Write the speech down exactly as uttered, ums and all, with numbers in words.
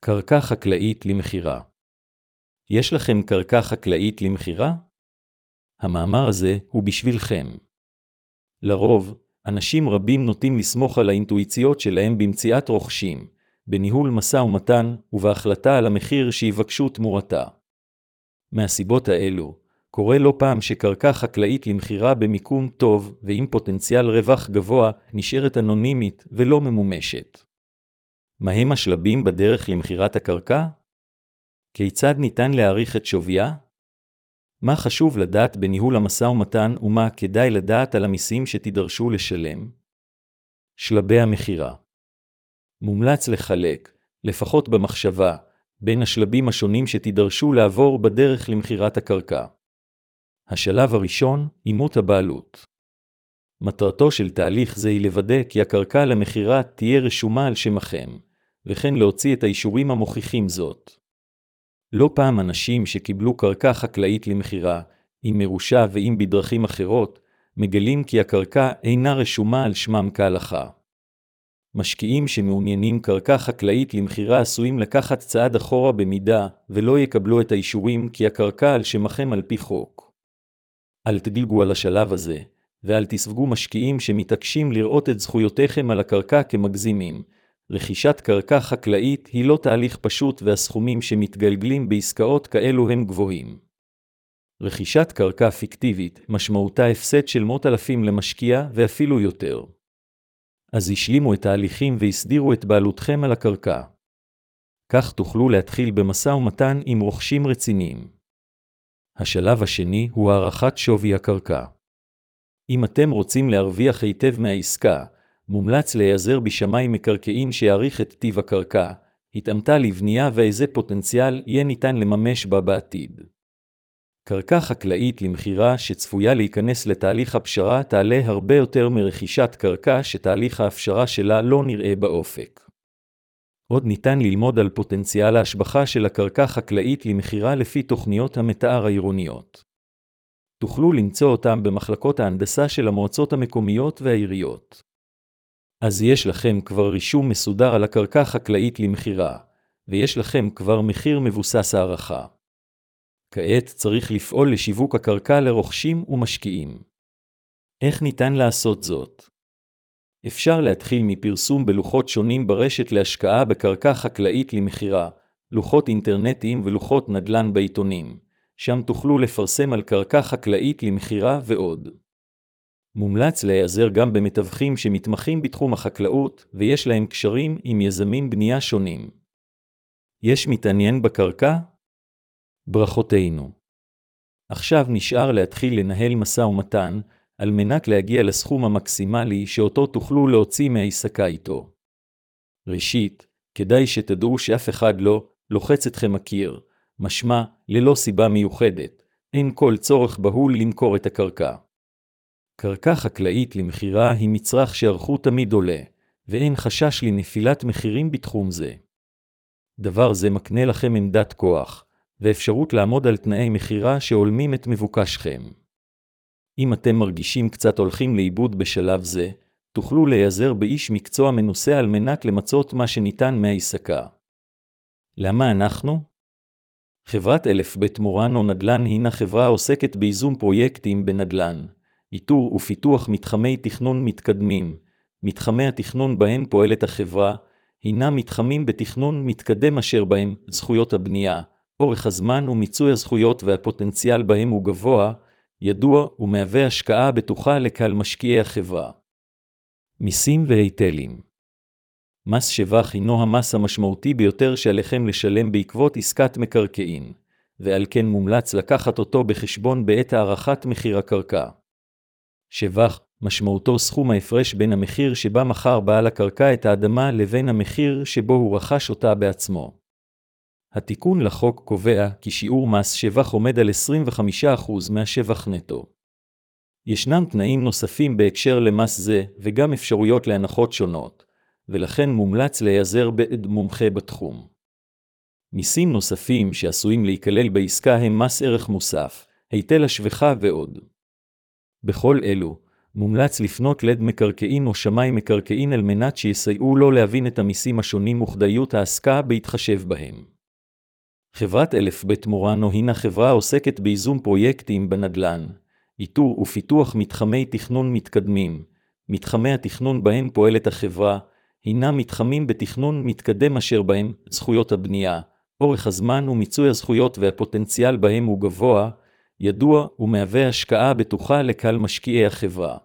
קרקע חקלאית למחירה. יש לכם קרקע חקלאית למחירה? המאמר הזה הוא בשבילכם. לרוב, אנשים רבים נוטים לסמוך על האינטואיציות שלהם במציאת רוכשים, בניהול משא ומתן ובהחלטה על המחיר שיבקשו תמורתה. מהסיבות האלו, קורה לא פעם שקרקע חקלאית למחירה במיקום טוב ועם פוטנציאל רווח גבוה נשארת אנונימית ולא ממומשת. מהם השלבים בדרך למחירת הקרקע? כיצד ניתן להעריך את שוויה? מה חשוב לדעת בניהול המשא ומתן ומה כדאי לדעת על המיסים שתידרשו לשלם? שלבי המחירה. מומלץ לחלק, לפחות במחשבה, בין השלבים השונים שתידרשו לעבור בדרך למחירת הקרקע. השלב הראשון, אימות הבעלות. מטרתו של תהליך זה היא לוודא כי הקרקע למחירה תהיה רשומה על שמכם, וכן להוציא את האישורים המוכיחים זאת. לא פעם אנשים שקיבלו קרקע חקלאית למחירה, עם מרושה ועם בדרכים אחרות, מגלים כי הקרקע אינה רשומה על שמם כהלכה. משקיעים שמעוניינים קרקע חקלאית למחירה עשויים לקחת צעד אחורה במידה, ולא יקבלו את האישורים כי הקרקע על שמכם על פי חוק. אל תדלגו על השלב הזה, ואל תספגו משקיעים שמתעקשים לראות את זכויותיכם על הקרקע כמגזימים. רכישת קרקע חקלאית היא לא תהליך פשוט והסכומים שמתגלגלים בעסקאות כאלו הם גבוהים. רכישת קרקע פיקטיבית משמעותה הפסד של מאות אלפים למשקיע ואפילו יותר. אז השלימו את ההליכים והסדירו את בעלותכם על הקרקע. כך תוכלו להתחיל במשא ומתן עם רוכשים רציניים. השלב השני הוא הערכת שווי הקרקע. אם אתם רוצים להרוויח היטב מהעסקה, מומלץ להיעזר בשמאי מקרקעין שיעריך את טיב הקרקע, התאמתה לבנייה ואיזה פוטנציאל יהיה ניתן לממש בה בעתיד. קרקע חקלאית למחירה שצפויה להיכנס לתהליך הפשרה תעלה הרבה יותר מרכישת קרקע שתהליך ההפשרה שלה לא נראה באופק. עוד ניתן ללמוד על פוטנציאל ההשבחה של הקרקע חקלאית למחירה לפי תוכניות המתאר העירוניות. תוכלו למצוא אותם במחלקות ההנדסה של המועצות המקומיות והעיריות. אז יש לכם כבר רישום מסודר על הקרקע חקלאית למחירה, ויש לכם כבר מחיר מבוסס הערכה. כעת צריך לפעול לשיווק הקרקע לרוכשים ומשקיעים. איך ניתן לעשות זאת? אפשר להתחיל מפרסום בלוחות שונים ברשת להשקעה בקרקע חקלאית למחירה, לוחות אינטרנטיים ולוחות נדל"ן בעיתונים, שם תוכלו לפרסם על קרקע חקלאית למחירה ועוד. מומלץ להיעזר גם במתווכים שמתמחים בתחום החקלאות ויש להם קשרים עם יזמים בנייה שונים. יש מתעניין בקרקע? ברכותינו. עכשיו נשאר להתחיל לנהל משא ומתן, על מנת להגיע לסכום המקסימלי שאותו תוכלו להוציא מהעסקה איתו. ראשית, כדאי שתדעו שאף אחד לא לוחץ אתכם הקיר, משמע, ללא סיבה מיוחדת, אין כל צורך בהול למכור את הקרקע. קרקע חקלאית למחירה היא מצרך שערכו תמיד עולה, ואין חשש לנפילת מחירים בתחום זה. דבר זה מקנה לכם עמדת כוח, ואפשרות לעמוד על תנאי מחירה שהולמים את מבוקשכם. אם אתם מרגישים קצת הולכים לאיבוד בשלב זה, תוכלו להיעזר באיש מקצוע מנוסה על מנת למצות מה שניתן מהעסקה. למה אנחנו? חברת אלף בית מורן או נדל"ן הינה חברה העוסקת בייזום פרויקטים בנדל"ן, איתור ופיתוח מתחמי תכנון מתקדמים. מתחמי התכנון בהם פועלת החברה, הינה מתחמים בתכנון מתקדם אשר בהם זכויות הבנייה, אורך הזמן ומיצוי הזכויות והפוטנציאל בהם הוא גבוה, ידוע ומהווה השקעה בטוחה לקהל משקיעי החברה. מיסים והיטלים. מס שבח הינו המס המשמעותי ביותר שעליכם לשלם בעקבות עסקת מקרקעין, ועל כן מומלץ לקחת אותו בחשבון בעת הערכת מחיר הקרקע. שבח, משמעותו סכום ההפרש בין המחיר שבה מכר בעל הקרקע את האדמה לבין המחיר שבו הוא רכש אותה בעצמו. התיקון לחוק קובע כי שיעור מס שבח עומד על עשרים וחמישה אחוז מהשבח נטו. ישנם תנאים נוספים בהקשר למס זה וגם אפשרויות להנחות שונות, ולכן מומלץ להיעזר בעד מומחה בתחום. מיסים נוספים שעשויים להיכלל בעסקה הם מס ערך מוסף, היטל השבחה ועוד. בכל אלו, מומלץ לפנות לד מקרקעין או שמאי מקרקעין על מנת שיסייעו לו להבין את המיסים השונים וכדאיות העסקה בהתחשב בהם. חברת אלף בית מורנו הינה חברה העוסקת בייזום פרויקטים בנדל"ן, איתור ופיתוח מתחמי תכנון מתקדמים. מתחמי התכנון בהם פועלת החברה, הינה מתחמים בתכנון מתקדם אשר בהם זכויות הבנייה, אורך הזמן ומיצוי הזכויות והפוטנציאל בהם הוא גבוה, ידוע ומהווה השקעה בטוחה לקהל משקיעי החברה.